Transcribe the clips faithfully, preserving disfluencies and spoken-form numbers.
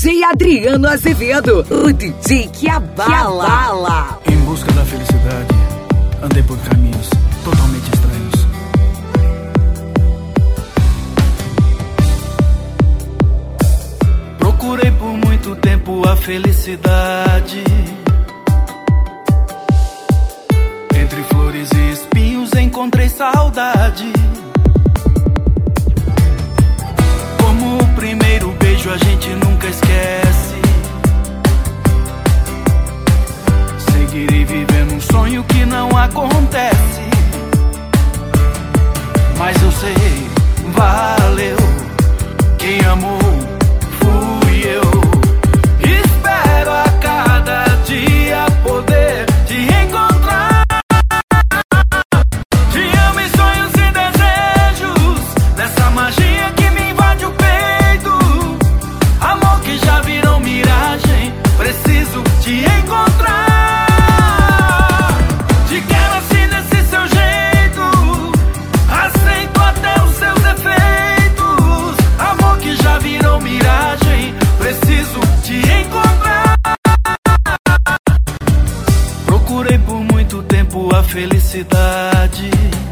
J Adriano Azevedo, o D J que abala. Em busca da felicidade, andei por caminhos totalmente estranhos. Procurei por muito tempo a felicidade. Entre flores e espinhos encontrei saudade. Como o primeiro beijo a gente nunca esquece. Seguirei vivendo um sonho que não acontece. Mas eu sei, valeu. Quem amou fui eu. Espero a cada dia poder te encontrar. Te amo em sonhos e desejos, nessa magia que me invade o peito. Amor que já virou miragem, preciso te encontrar. Te quero assim desse seu jeito, aceito até os seus defeitos. Amor que já virou miragem, preciso te encontrar. Procurei por muito tempo a felicidade.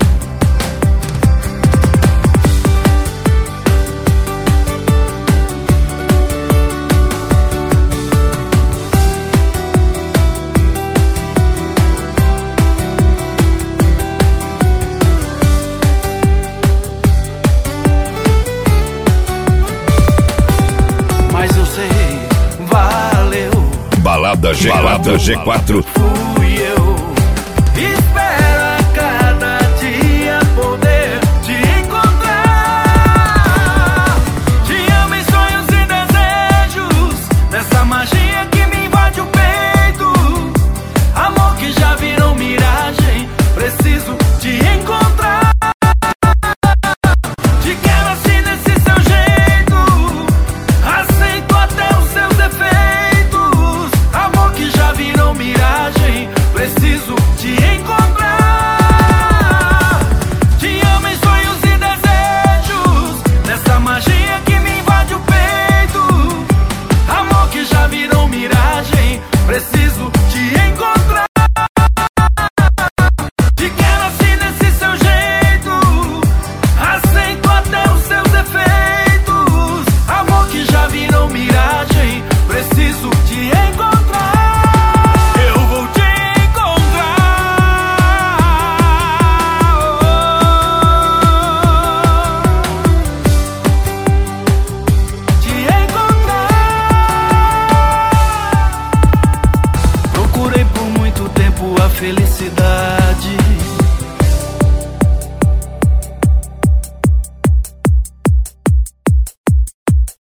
Mas eu sei, valeu. Balada G quatro. Balada G quatro. Fui eu. Espero a cada dia poder te encontrar. Te amo em sonhos e desejos, nessa magia que me invade o peito. Amor que já virou miragem, preciso te encontrar. Te quero assim desse seu jeito, aceito até os seus defeitos. Amor que já virou miragem, preciso te encontrar. Te amo em sonhos e desejos, nessa magia que me invade o peito. Amor que já virou miragem, preciso te encontrar. Te quero assim desse seu jeito, aceito até os seus defeitos. Amor que já virou miragem, preciso te encontrar. Eu vou te encontrar. Te encontrar. Procurei por muito tempo a felicidade.